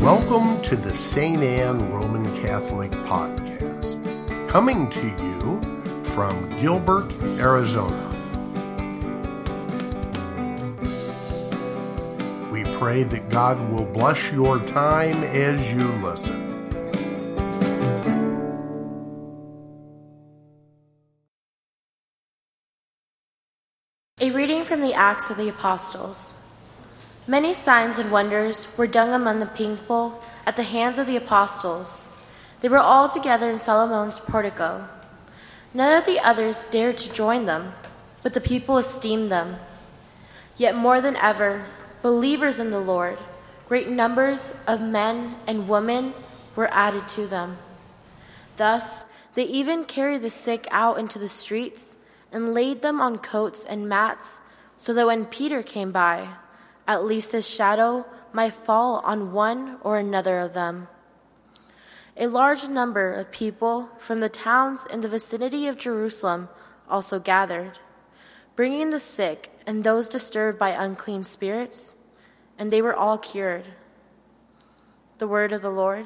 Welcome to the St. Anne Roman Catholic Podcast, coming to you from Gilbert, Arizona. We pray that God will bless your time as you listen. A reading from the Acts of the Apostles. Many signs and wonders were done among the people at the hands of the apostles. They were all together in Solomon's portico. None of the others dared to join them, but the people esteemed them. Yet more than ever, believers in the Lord, great numbers of men and women were added to them. Thus, they even carried the sick out into the streets and laid them on coats and mats, so that when Peter came by, at least his shadow might fall on one or another of them. A large number of people from the towns in the vicinity of Jerusalem also gathered, bringing the sick and those disturbed by unclean spirits, and they were all cured. The word of the Lord.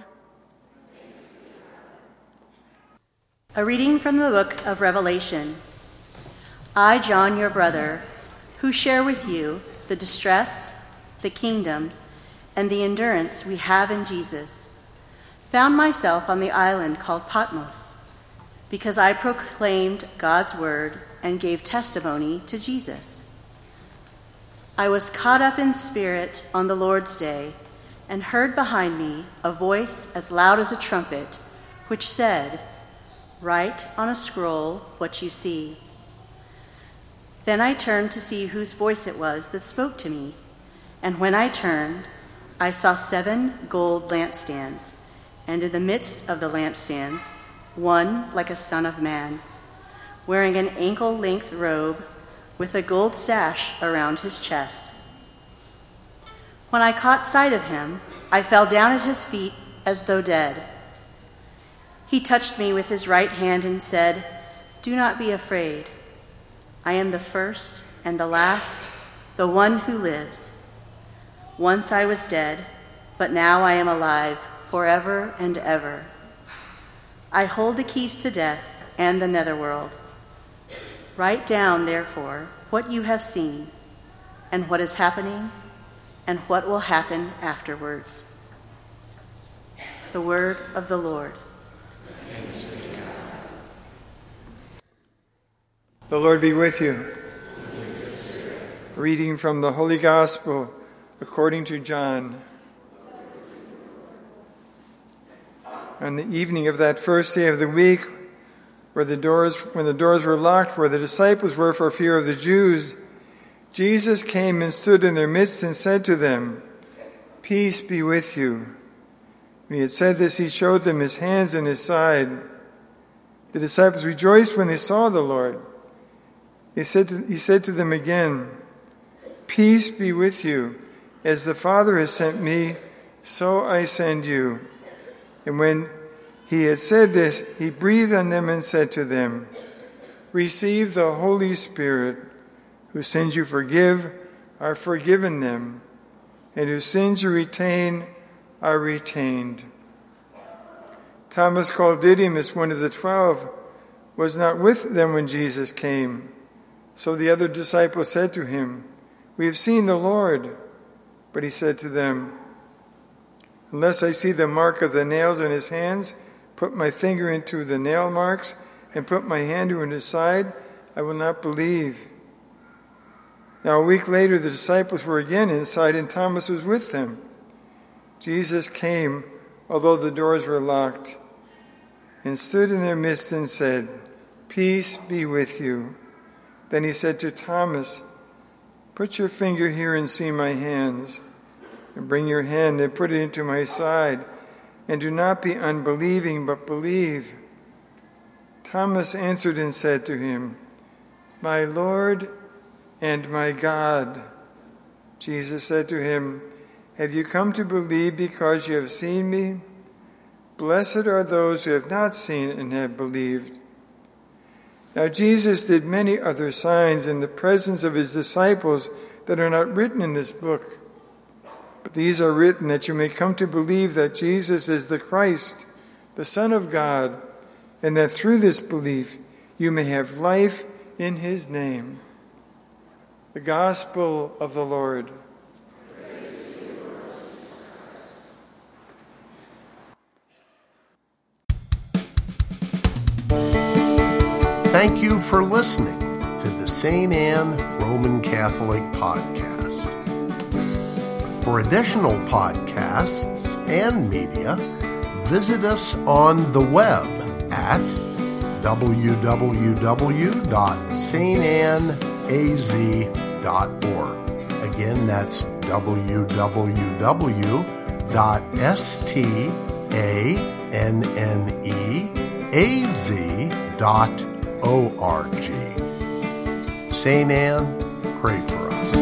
A reading from the book of Revelation. I, John, your brother, who share with you the distress, the kingdom, and the endurance we have in Jesus, found myself on the island called Patmos, because I proclaimed God's word and gave testimony to Jesus. I was caught up in spirit on the Lord's day and heard behind me a voice as loud as a trumpet, which said, "Write on a scroll what you see." Then I turned to see whose voice it was that spoke to me, and when I turned, I saw 7 gold lampstands, and in the midst of the lampstands, one like a son of man, wearing an ankle-length robe with a gold sash around his chest. When I caught sight of him, I fell down at his feet as though dead. He touched me with his right hand and said, "Do not be afraid. I am the first and the last, the one who lives. Once I was dead, but now I am alive forever and ever. I hold the keys to death and the netherworld. Write down, therefore, what you have seen, and what is happening, and what will happen afterwards." The word of the Lord. Thanks be to God. The Lord be with you. Reading from the Holy Gospel according to John. On the evening of that first day of the week, when the doors were locked where the disciples were for fear of the Jews, Jesus came and stood in their midst and said to them, "Peace be with you." When he had said this, he showed them his hands and his side. The disciples rejoiced when they saw the Lord. He said to them again, "Peace be with you. As the Father has sent me, so I send you." And when he had said this, he breathed on them and said to them, "Receive the Holy Spirit. Whose sins you forgive are forgiven them, and whose sins you retain are retained." Thomas, called Didymus, one of the 12, was not with them when Jesus came. So the other disciples said to him, "We have seen the Lord." But he said to them, "Unless I see the mark of the nails in his hands, put my finger into the nail marks, and put my hand into his side, I will not believe." Now a week later the disciples were again inside, and Thomas was with them. Jesus came, although the doors were locked, and stood in their midst and said, "Peace be with you." Then he said to Thomas, "Put your finger here and see my hands, and bring your hand and put it into my side, and do not be unbelieving, but believe." Thomas answered and said to him, "My Lord and my God." Jesus said to him, "Have you come to believe because you have seen me? Blessed are those who have not seen and have believed." Now Jesus did many other signs in the presence of his disciples that are not written in this book. But these are written that you may come to believe that Jesus is the Christ, the Son of God, and that through this belief you may have life in his name. The Gospel of the Lord. Thank you for listening to the St. Anne Roman Catholic Podcast. For additional podcasts and media, visit us on the web at www.stannaz.org. Again, that's www.stannaz.org. St. Anne, pray for us.